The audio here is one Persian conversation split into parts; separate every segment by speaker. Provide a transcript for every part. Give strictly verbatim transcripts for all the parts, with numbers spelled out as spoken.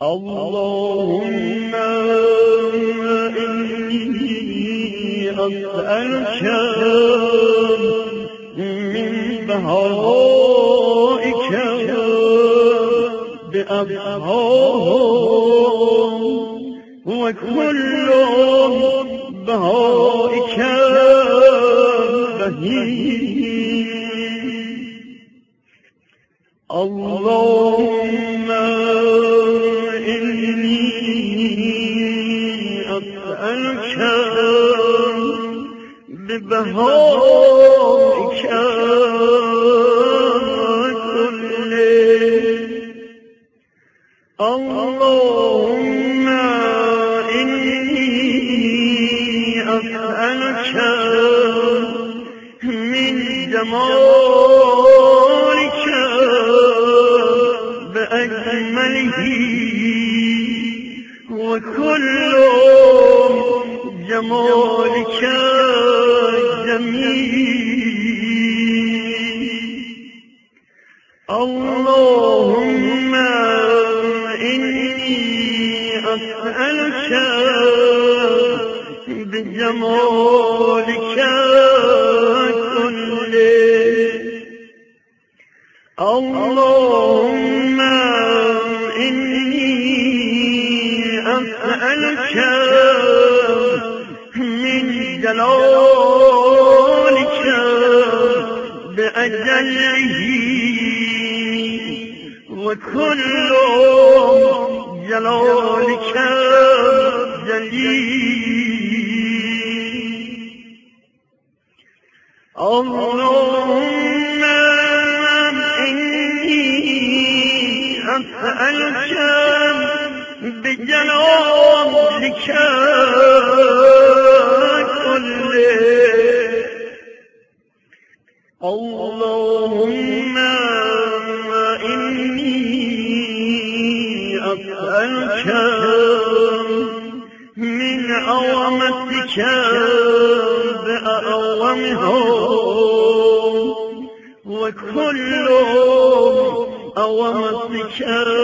Speaker 1: اللهم إني أسألك من بهائك بأبهاهم وكل بهائك بهيم. اللهم إني أسألك ببهائك كله. اللهم إني أسألك من جمالك بأجمله وكل جمالك جميل. اللهم إني أسألك بجمالك كله. اللهم إني أسألك من جلالك بأجله وكل جلالك جليل. اللهم إني أسألك بجلالك كله. اللهم إني أسألك من عظمتك بأعظمها وكل عظمتك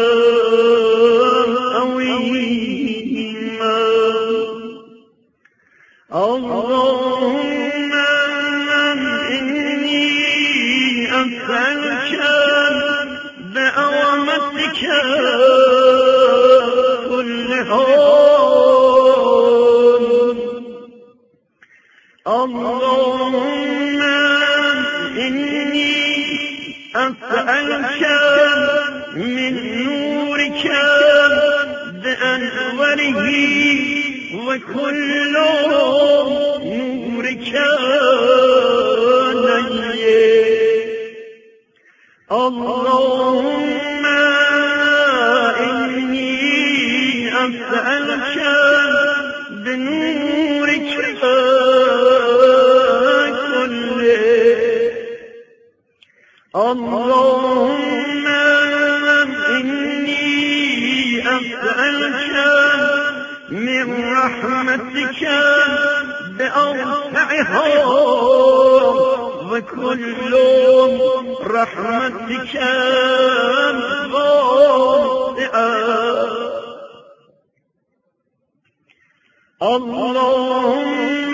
Speaker 1: عظيما. اللهم إني أسألك بعظمتك كلها. اللهم إني أسألك من نورك بأنوره وكل نورك نير. اللهم إني أسألك بنورك كله. اللهم إني أسألك من رحمتك بأوسعها وكل رحمتك واسعة. اللهم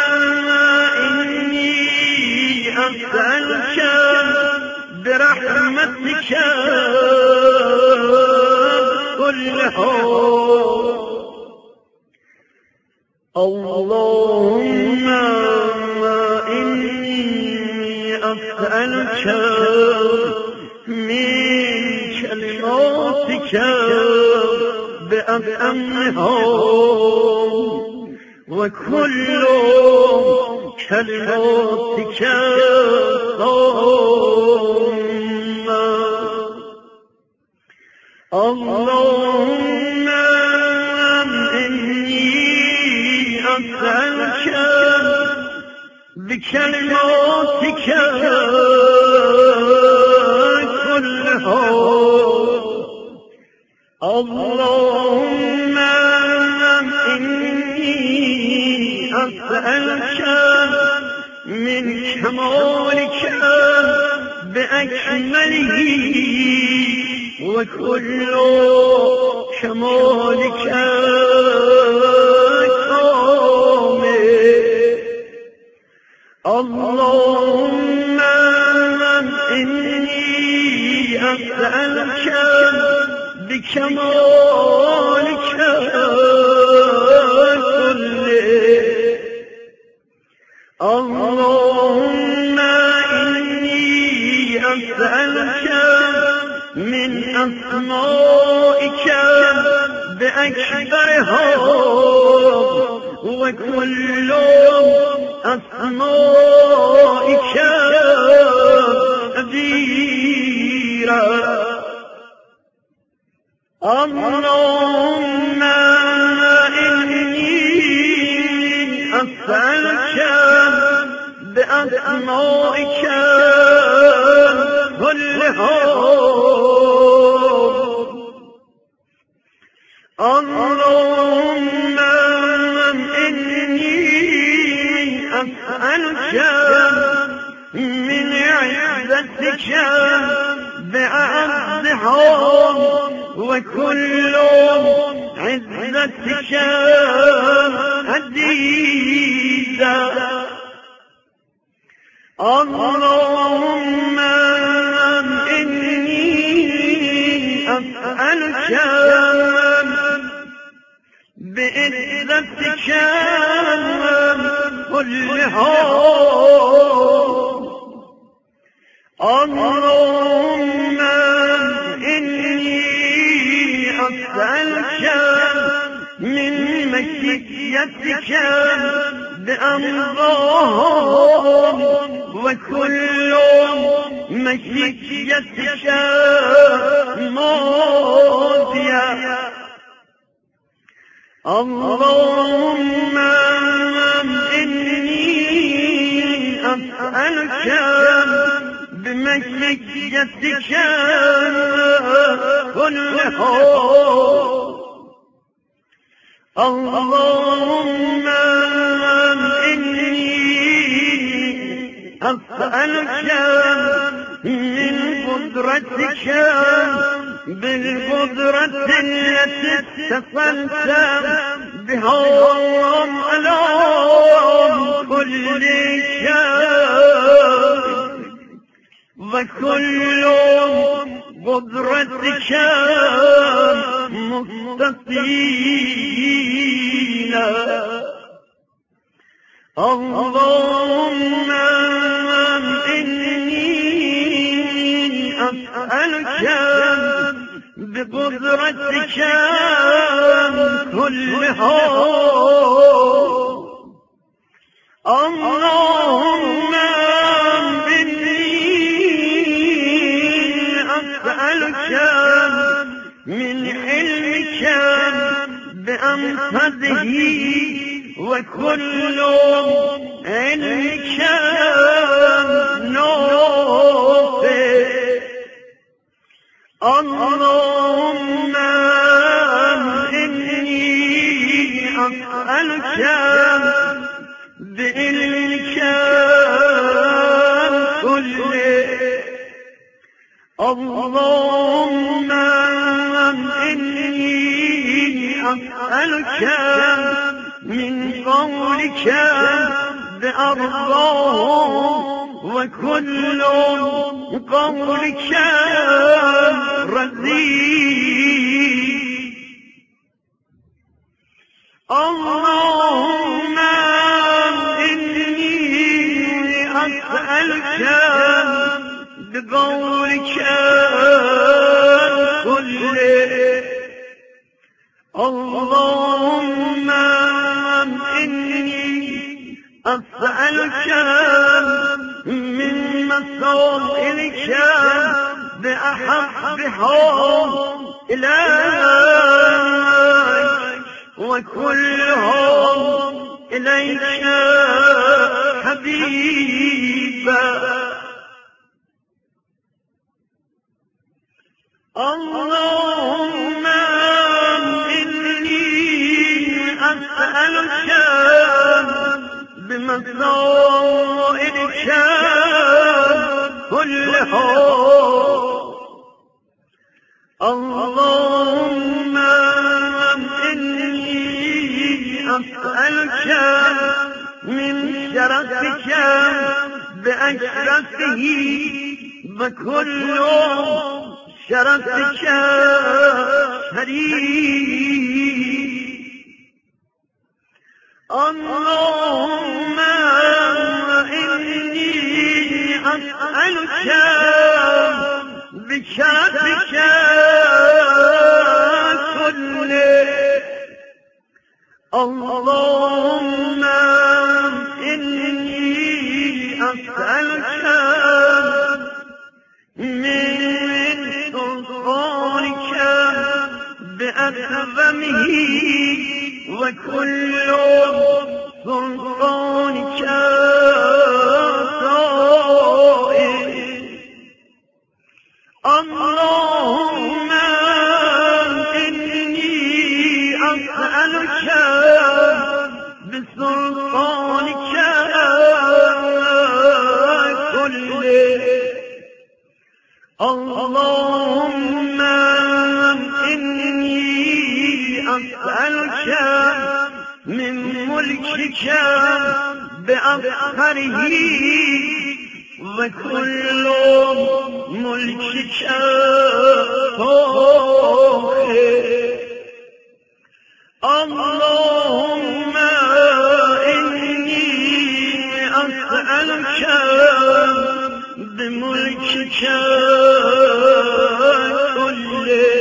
Speaker 1: إني أسألك برحمتك كلها. اللهم إني أسألك من كلماتك بأتمها وكل كلماتك تامة. اللهم إني أسألك بكلماتك كلها. اللهم إني أسألك من كمالك بأكمله وكل کمالک کامل. اللهم إني أسألك بكمالك كله. اللهم إني أسألك من أسمائك بأكبرها وكل أسمائك كبيرا. اللهم إني أسألك بأسمائك كلها. اللهم إني أسألك من عزتك بأعزها وكل عزتك عزيزا. اللهم إني أسألك بعزتك كلها. اللهم إني أسألك من مشيتك بأمرهم وكل مشيتك ماضية. اللهم إني أسألك بمشيتك كلها. اللهم إني أسألك من قدرتك بالقدرة التي اتصلت بها على كل شيء وكل قدرتك مستطيلة. اللهم إني أسألك بقدرتك كلها. اللهم إني أسألك من علمك بأنفذه وكل علمك نافع. اللهم إني أسألك بعلمك كله. اللهم إني أسألك من قولك بأرضاه وكل قولك رزيق. اللهم إني أسألك بقولك كله. اللهم إني أسألك من مسائلك بأحبها إليك وكلهم إليك حبيبا. اللهم إني أسألك بمسائلك كلها. اللهم من شرفك بأشرفه وكل شرفك شريف. اللهم إني أسألك بشرفك كله. اللهم إني أسألك من سلطانك بأعظمه وكل سلطانك طائر. اللهم إني أسألك بسلطانك كله. اللهم إني أسألك من ملكك بأظهره وكل ملكك فاخر. اللهم إني أسألك بملكك كله.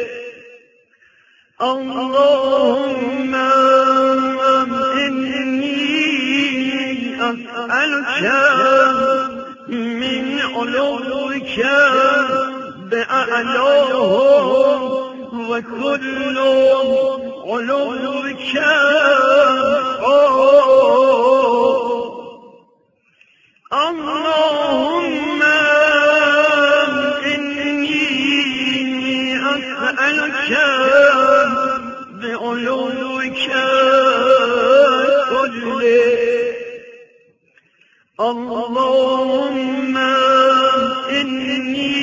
Speaker 1: اللهم إني أسألك من علوك بأعلاه وكل علوك اللهم إني أسألك بعلوك كله. اللهم إني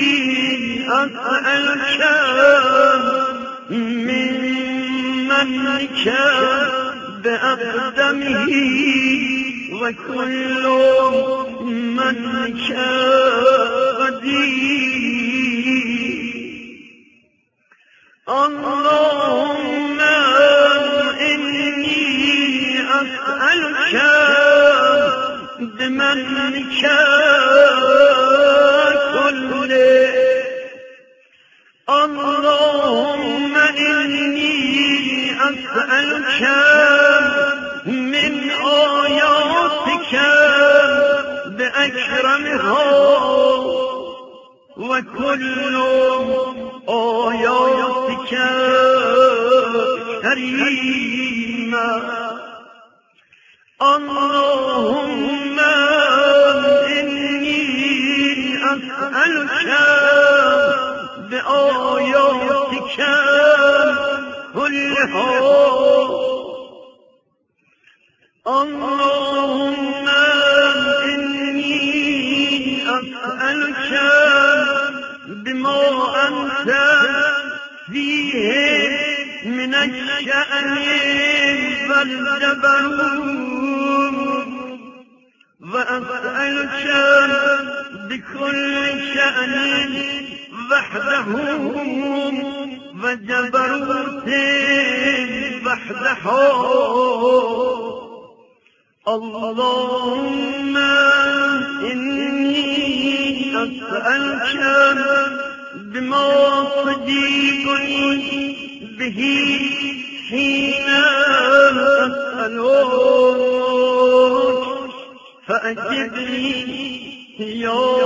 Speaker 1: أسألك من منك بأقدمه وكل منك قدير. اللهم إني أسألك بمنك كله. اللهم إني أسألك من آياتك بأكرمها وكل آياتك كريمة. اللهم إني أسألك بآياتك كلها. اللهم إني أسألك بما أنت فيه من الشأن والجبروت، وأسألك بكل شأن وحده وجبروت وحده. اللهم إني أسألك بما تجيبني به حين أسألك فأجبني يا